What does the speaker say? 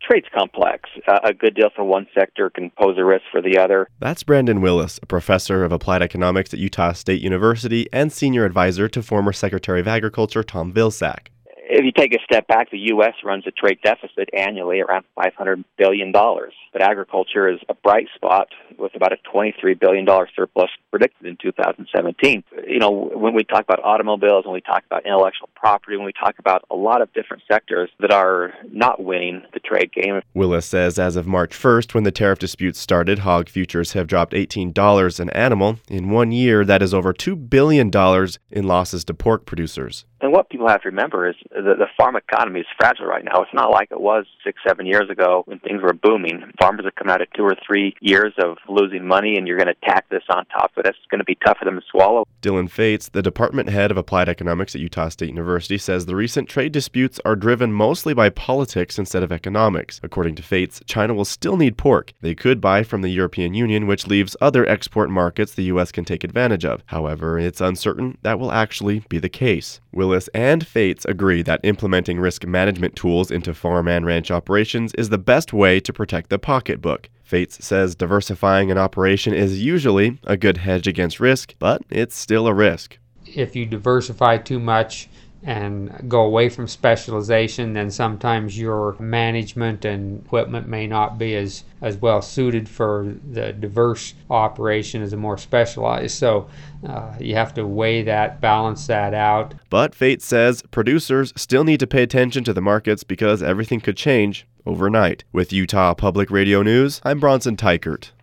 trade's complex. A good deal for one sector can pose a risk for the other. That's Brandon Willis, a professor of applied economics at Utah State University and senior advisor to former Secretary of Agriculture Tom Vilsack. If you take a step back, the U.S. runs a trade deficit annually around $500 billion. But agriculture is a bright spot with about a $23 billion surplus predicted in 2017. When we talk about automobiles, when we talk about intellectual property, when we talk about a lot of different sectors that are not winning the trade game. Willis says as of March 1st, when the tariff disputes started, hog futures have dropped $18 an animal. In 1 year, that is over $2 billion in losses to pork producers. And what people have to remember is that the farm economy is fragile right now. It's not like it was 6-7 years ago when things were booming. Farmers have come out of 2 or 3 years of losing money, and you're going to tack this on top of it. It's going to be tough for them to swallow. Dylan Fates, the department head of applied economics at Utah State University, says the recent trade disputes are driven mostly by politics instead of economics. According to Fates, China will still need pork. They could buy from the European Union, which leaves other export markets the U.S. can take advantage of. However, it's uncertain that will actually be the case. Willis and Fates agree that implementing risk management tools into farm and ranch operations is the best way to protect the pocketbook. Fates says diversifying an operation is usually a good hedge against risk, but it's still a risk. If you diversify too much and go away from specialization, then sometimes your management and equipment may not be as well suited for the diverse operation as a more specialized. So you have to weigh that, balance that out. But Fates says producers still need to pay attention to the markets because everything could change overnight. With Utah Public Radio News, I'm Bronson Teichert.